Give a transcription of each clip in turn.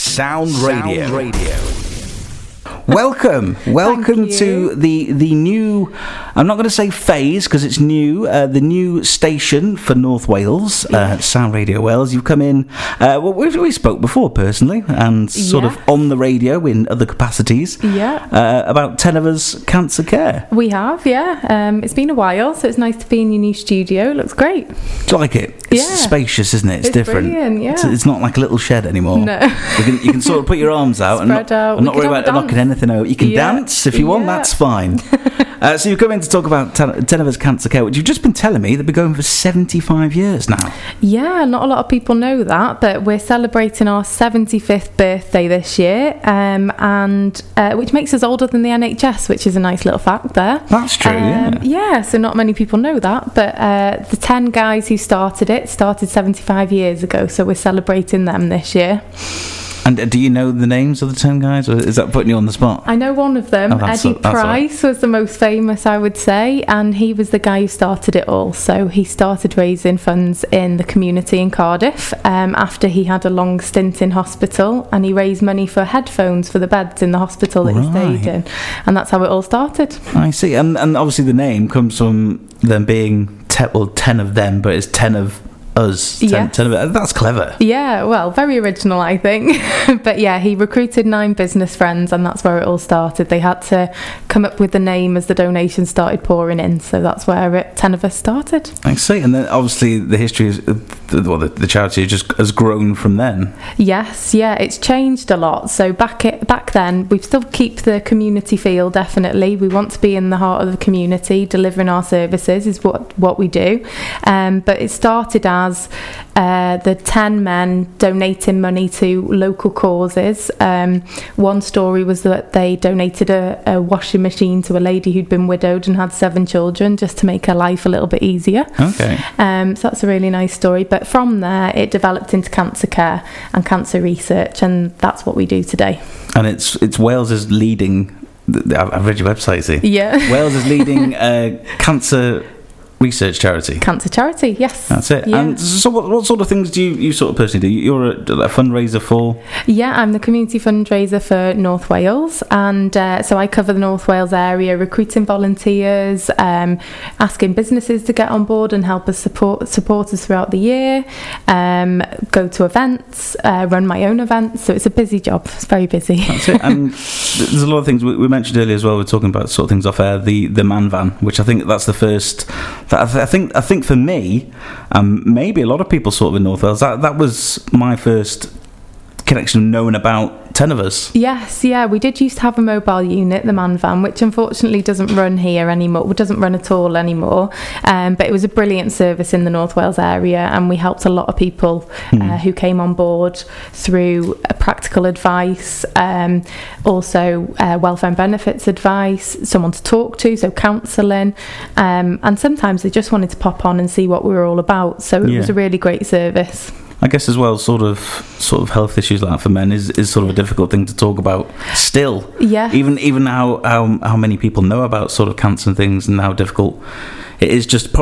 Sound Radio. Welcome to the new, I'm not going to say phase because it's new, the new station for North Wales, Sound Radio Wales. You've come in, we spoke before personally and sort of on the radio in other capacities about Teneva's Cancer Care. We have, it's been a while, so it's nice to be in your new studio. It looks great. Do you like it? It's spacious, isn't it? It's different. Brilliant, yeah. It's not like a little shed anymore. No. You can sort of put your arms out and not worry about knocking anything out. You can dance if you want, that's fine. So you've come in to talk about Teneva's Cancer Care, which you've just been telling me they've been going for 75 years now. Yeah, not a lot of people know that, but we're celebrating our 75th birthday this year, and which makes us older than the NHS, which is a nice little fact there. That's true, Yeah, so not many people know that, but the 10 guys who started 75 years ago, so we're celebrating them this year. And do you know the names of the 10 guys, or is that putting you on the spot? I know one of them. Eddie Price was the most famous, I would say, and he was the guy who started it all. So he started raising funds in the community in Cardiff after he had a long stint in hospital, and he raised money for headphones for the beds in the hospital that he stayed in, and that's how it all started. I see, and obviously the name comes from them being 10 of them, but it's 10 of us. 10 of, that's clever. Yeah, well, very original, I think. But yeah, he recruited 9 business friends, and that's where it all started. They had to come up with the name as the donations started pouring in, so that's where 10 of us started. I see, and then obviously the history is, the charity just has grown from then. Yes, it's changed a lot. So back then, we still keep the community feel, definitely. We want to be in the heart of the community, delivering our services is what we do. But it started as the 10 men donating money to local causes. One story was that they donated a washing machine to a lady who'd been widowed and had 7 children, just to make her life a little bit easier. Okay. So that's a really nice story. But from there, it developed into cancer care and cancer research, and that's what we do today. And it's Wales's leading, I've read your website, see? Yeah. Wales's leading cancer research charity. Cancer charity, yes. That's it. Yeah. And so what sort of things do you sort of personally do? You're a fundraiser for? Yeah, I'm the community fundraiser for North Wales, and so I cover the North Wales area, recruiting volunteers, asking businesses to get on board and help us support us throughout the year, go to events, run my own events, so it's a busy job. It's very busy. That's it. And there's a lot of things we mentioned earlier as well. We're talking about sort of things off air, the man van, which I think that's the first. I think for me, maybe a lot of people sort of in North Wales, that was my first connection of knowing about Teneva's. Yes, we did used to have a mobile unit, the man van, which unfortunately doesn't run here anymore. It doesn't run at all anymore. But it was a brilliant service in the North Wales area, and we helped a lot of people who came on board through practical advice, also welfare and benefits advice, someone to talk to, so counselling, and sometimes they just wanted to pop on and see what we were all about. So it was a really great service. I guess as well, sort of health issues like that for men is sort of a difficult thing to talk about still. Yeah. Even how many people know about sort of cancer and things, and how difficult it is just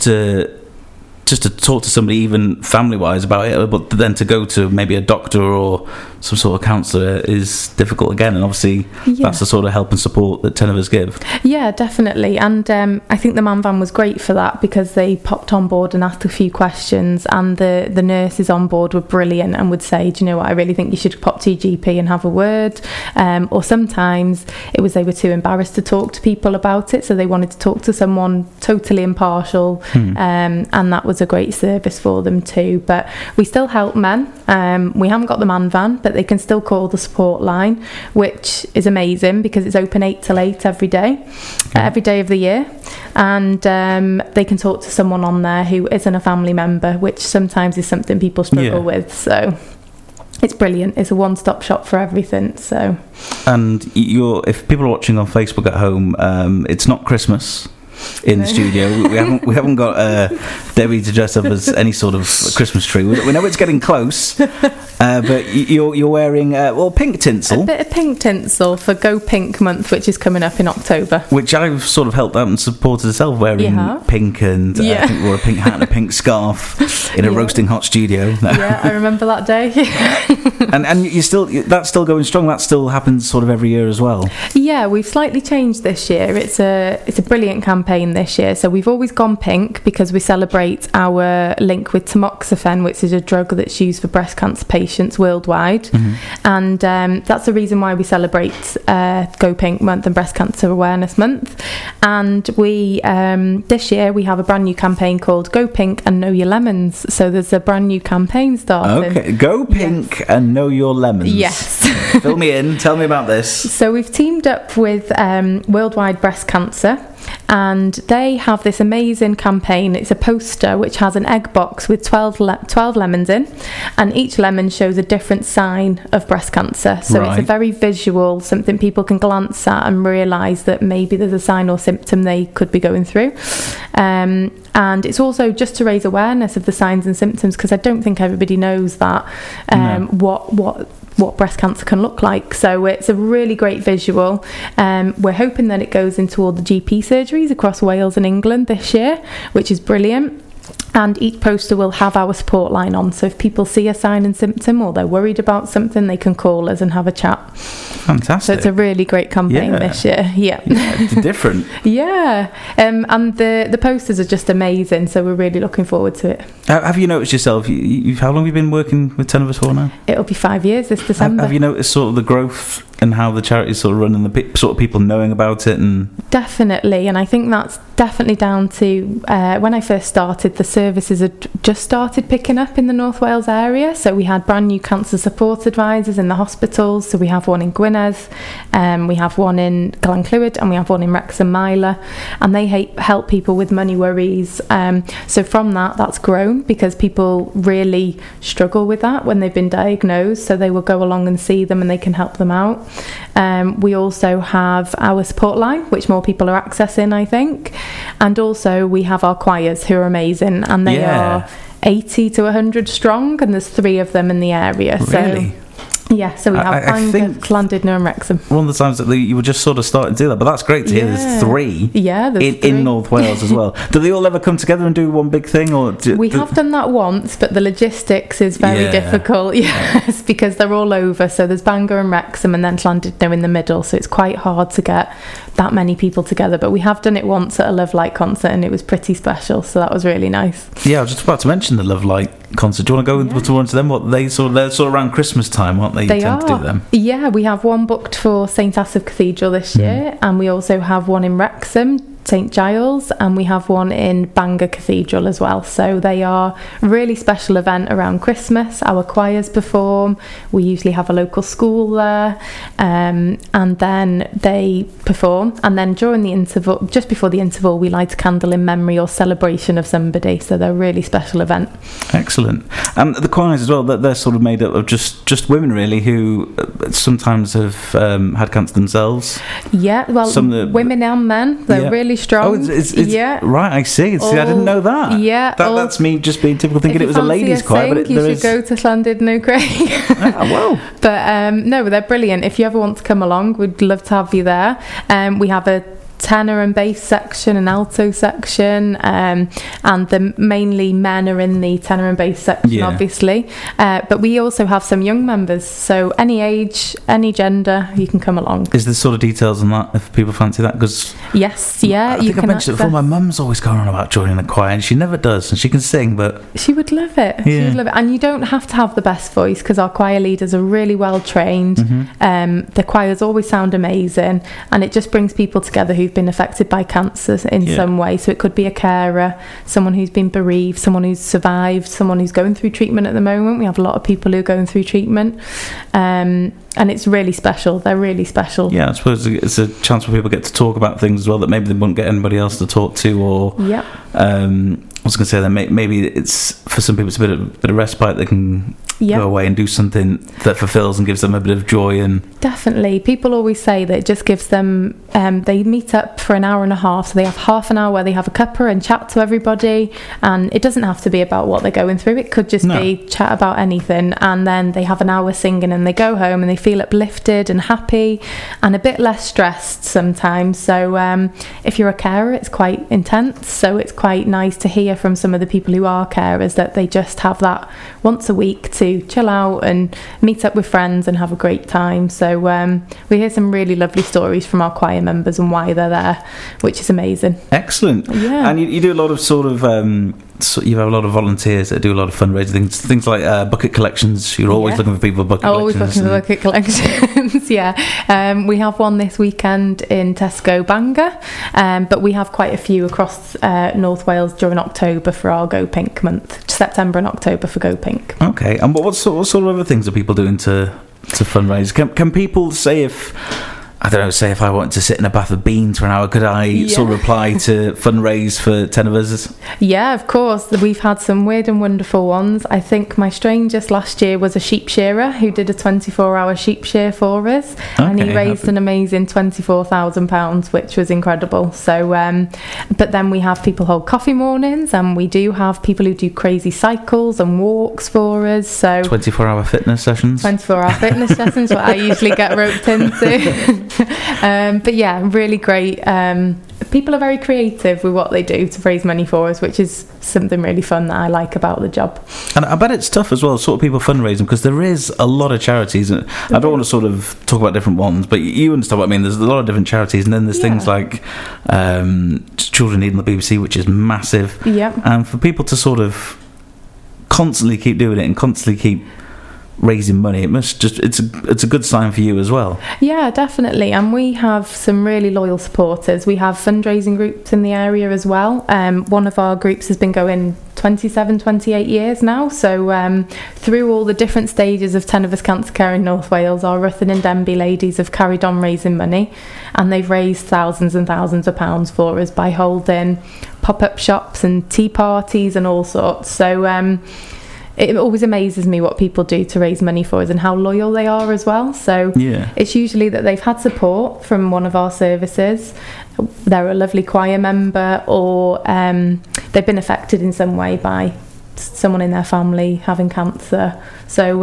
to talk to somebody, even family-wise, about it, but then to go to maybe a doctor or some sort of counsellor is difficult again, and obviously that's the sort of help and support that Teneva's give. Yeah, definitely, and I think the man van was great for that, because they popped on board and asked a few questions, and the nurses on board were brilliant and would say, do you know what, I really think you should pop to your GP and have a word, or sometimes it was they were too embarrassed to talk to people about it, so they wanted to talk to someone totally impartial, and that was a great service for them too. But we still help men. We haven't got the man van, but they can still call the support line, which is amazing because it's open 8 till 8 every day of the year, and they can talk to someone on there who isn't a family member, which sometimes is something people struggle with. So it's brilliant. It's a one-stop shop for everything. So, and if people are watching on Facebook at home, it's not Christmas in the studio. We haven't got Debbie to dress up as any sort of Christmas tree. We know it's getting close. But you're wearing pink tinsel, a bit of pink tinsel for Go Pink Month, which is coming up in October. Which I've sort of helped out and supported myself wearing pink, and I think wore a pink hat and a pink scarf in a roasting hot studio. Yeah, I remember that day. and that's still going strong. That still happens sort of every year as well. Yeah, we've slightly changed this year. It's a brilliant campaign this year. So we've always gone pink because we celebrate our link with tamoxifen, which is a drug that's used for breast cancer patients worldwide. And that's the reason why we celebrate Go Pink Month and Breast Cancer Awareness Month. And we this year we have a brand new campaign called Go Pink and Know Your Lemons. So there's a brand new campaign starting. Okay, Go Pink and Know Your Lemons. Yes. Fill me in. Tell me about this. So we've teamed up with Worldwide Breast Cancer, and they have this amazing campaign. It's a poster which has an egg box with 12 lemons in, and each lemon shows a different sign of breast cancer. So It's a very visual, something people can glance at and realise that maybe there's a sign or symptom they could be going through. And it's also just to raise awareness of the signs and symptoms, because I don't think everybody knows that what breast cancer can look like. So it's a really great visual. We're hoping that it goes into all the GP surgeries across Wales and England this year, which is brilliant. And each poster will have our support line on, so if people see a sign and symptom or they're worried about something, they can call us and have a chat. Fantastic. So it's a really great campaign this year. Yeah, it's different. Yeah. And the posters are just amazing, so we're really looking forward to it. Have you noticed yourself, how long have you been working with 10 of Us for now? It'll be 5 years this December. Have you noticed sort of the growth and how the charity's sort of running, the sort of people knowing about it? And definitely, and I think that's definitely down to when I first started, the services had just started picking up in the North Wales area. So we had brand new cancer support advisors in the hospitals. So we have one in Gwynedd, we have one in Glenclwyd, and we have one in Wrexham Myler, and they help people with money worries. So from that's grown, because people really struggle with that when they've been diagnosed, so they will go along and see them and they can help them out. We also have our support line, which more people are accessing, I think, and also we have our choirs, who are amazing, and they are 80 to 100 strong, and there's 3 of them in the area. Really? So yeah, so we have Bangor, Llandudno and Wrexham. One of the times that you were just sort of starting to do that, but that's great to hear. There's 3 in North Wales as well. Do they all ever come together and do one big thing? Or we have done that once, but the logistics is very difficult. Yes, because they're all over. So there's Bangor and Wrexham, and then Llandudno in the middle. So it's quite hard to get that many people together. But we have done it once at a Love Light concert, and it was pretty special. So that was really nice. Yeah, I was just about to mention the Love Light concert. Do you want to go towards them? What they're sort of around Christmas time, aren't they? They tend to do them. Yeah, we have one booked for St Asaph Cathedral this year, and we also have one in Wrexham, St Giles, and we have one in Bangor Cathedral as well. So they are a really special event around Christmas. Our choirs perform. We usually have a local school there, and then they perform, and then during the interval, just before the interval, we light a candle in memory or celebration of somebody. So they're a really special event. Excellent. And the choirs as well, they're sort of made up of just women really, who sometimes have had cancer themselves. Yeah, well, women and men, they're really strong. Oh, it's right, I see. I didn't know that. Yeah. That's me just being typical, thinking it was a ladies' choir. But you should go to Llandudno, Craig. Well. But no, they're brilliant. If you ever want to come along, we'd love to have you there. We have a tenor and bass section and alto section, and mainly men are in the tenor and bass section, obviously, but we also have some young members, so any age, any gender, you can come along. Is there sort of details on that if people fancy that? Because yes, I think I mentioned it before, my mum's always going on about joining the choir, and she never does, and she can sing, but she would love it. She would love it. And you don't have to have the best voice, because our choir leaders are really well trained. The choirs always sound amazing, and it just brings people together who've been affected by cancer in some way. So it could be a carer, someone who's been bereaved, someone who's survived, someone who's going through treatment at the moment. We have a lot of people who are going through treatment, and it's really special. They're really special. Yeah, I suppose it's a chance where people get to talk about things as well that maybe they wouldn't get anybody else to talk to, or Yep. I was going to say that maybe it's, for some people, it's a bit of respite. They can go away and do something that fulfills and gives them a bit of joy. And definitely, people always say that it just gives them. They meet up for an hour and a half, so they have half an hour where they have a cuppa and chat to everybody. And it doesn't have to be about what they're going through. It could just be chat about anything. And then they have an hour singing, and they go home and they feel uplifted and happy, and a bit less stressed sometimes. So if you're a carer, it's quite intense. So it's quite nice to hear from some of the people who are carers that they just have that once a week to chill out and meet up with friends and have a great time. So we hear some really lovely stories from our choir members and why they're there, which is amazing. Excellent. Yeah. And you do a lot of sort of you have a lot of volunteers that do a lot of fundraising things like bucket collections. You're always looking for people for bucket collections. Always looking for bucket collections. Yeah. We have one this weekend in Tesco Bangor, but we have quite a few across North Wales during October for our Go Pink month. September and October for Go Pink. Okay. And what sort of other things are people doing to fundraise? Can people say if I wanted to sit in a bath of beans for an hour, could I sort of apply to fundraise for 10 of us? Yeah, of course. We've had some weird and wonderful ones. I think my strangest last year was a sheep shearer who did a 24-hour sheep shear for us, and he raised an amazing £24,000, which was incredible. So, but then we have people hold coffee mornings, and we do have people who do crazy cycles and walks for us. So 24-hour fitness sessions. 24-hour fitness sessions, what I usually get roped into. But yeah, really great. People are very creative with what they do to raise money for us, which is something really fun that I like about the job. And I bet it's tough as well, sort of people fundraising, because there is a lot of charities, and I don't want to sort of talk about different ones, but you understand what I mean. There's a lot of different charities, and then there's things like Children Need on the BBC, which is massive. Yeah. And for people to sort of constantly keep doing it and constantly keep raising money, it's a good sign for you as well. Yeah, definitely. And we have some really loyal supporters. We have fundraising groups in the area as well. One of our groups has been going 28 years now, so through all the different stages of 10 of Us Cancer Care in North Wales, our Ruthin and Denbigh ladies have carried on raising money, and they've raised thousands and thousands of pounds for us by holding pop-up shops and tea parties and all sorts. So it always amazes me what people do to raise money for us and how loyal they are as well. So it's usually that they've had support from one of our services, they're a lovely choir member, or they've been affected in some way by someone in their family having cancer. So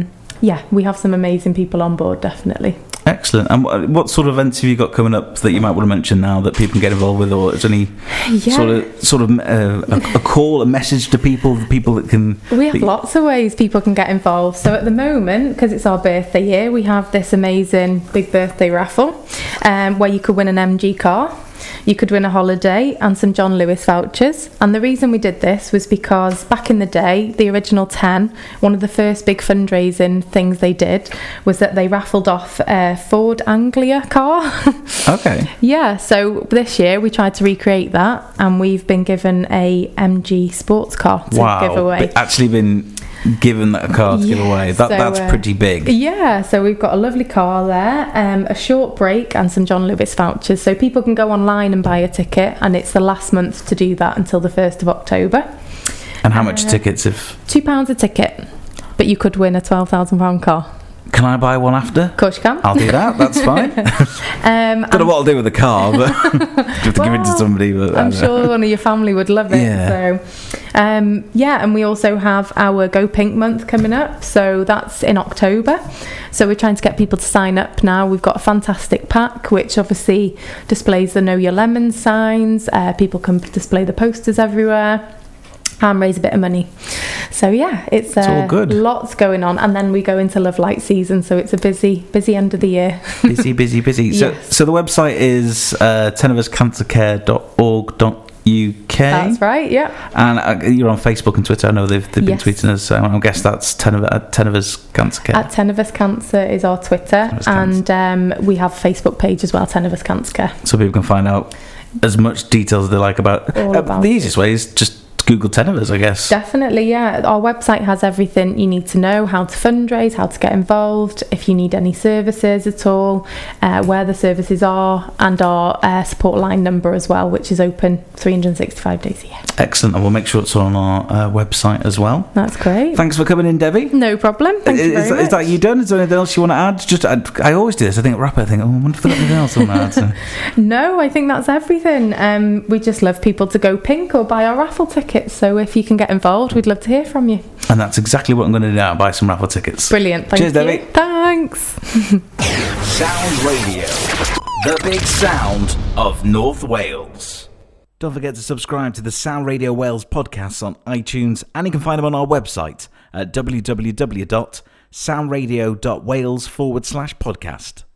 we have some amazing people on board, definitely. Excellent. And what sort of events have you got coming up that you might want to mention now that people can get involved with, or is there any sort of a call, a message to people that can... We have lots of ways people can get involved. So at the moment, because it's our birthday year, we have this amazing big birthday raffle where you could win an MG car. You could win a holiday and some John Lewis vouchers. And the reason we did this was because back in the day, the original 10, one of the first big fundraising things they did was that they raffled off a Ford Anglia car. Okay. Yeah, so this year we tried to recreate that, and we've been given a MG sports car to give away. Actually been given that car to give away. That's pretty big. Yeah, so we've got a lovely car there, a short break and some John Lewis vouchers. So people can go online and buy a ticket, and it's the last month to do that until the 1st of October. And how much tickets? If £2 a ticket, but you could win a £12,000 car. Can I buy one after? Of course you can. I'll do that, that's fine. Don't know what I'll do with the car, but you have to give it to somebody. But I'm sure one of your family would love it. Yeah. So, and we also have our Go Pink month coming up, so that's in October. So we're trying to get people to sign up now. We've got a fantastic pack, which obviously displays the Know Your Lemon signs. People can display the posters everywhere and raise a bit of money. So it's all good. Lots going on, and then we go into Love Light season, so it's a busy end of the year. busy. Yes. So the website is 10ofuscancercare.org.uk. That's right, yeah. And you're on Facebook and Twitter. I know they've been tweeting us, so I guess that's 10 of Us Cancer Care. At 10 of Us Cancer is our Twitter, and we have a Facebook page as well, 10 of Us Cancer Care. So people can find out as much details as they like about. The easiest way is just just Google Tenovers, I guess. Definitely, yeah. Our website has everything you need to know, how to fundraise, how to get involved, if you need any services at all, where the services are, and our support line number as well, which is open 365 days a year. Excellent, and we'll make sure it's on our website as well. That's great. Thanks for coming in, Debbie. No problem. Thank you very much. Is that you done? Is there anything else you want to add? Just I always do this. I think wrap it. I think, I wonder if there's anything else I want to add. No, I think that's everything. We just love people to go pink or buy our raffle tickets. So if you can get involved, we'd love to hear from you. And that's exactly what I'm going to do now. Buy some raffle tickets. Brilliant. Thank Cheers, you. Debbie. Thanks. Sound Radio, the big sound of North Wales. Don't forget to subscribe to the Sound Radio Wales podcasts on iTunes, and you can find them on our website at www.soundradio.wales/podcast.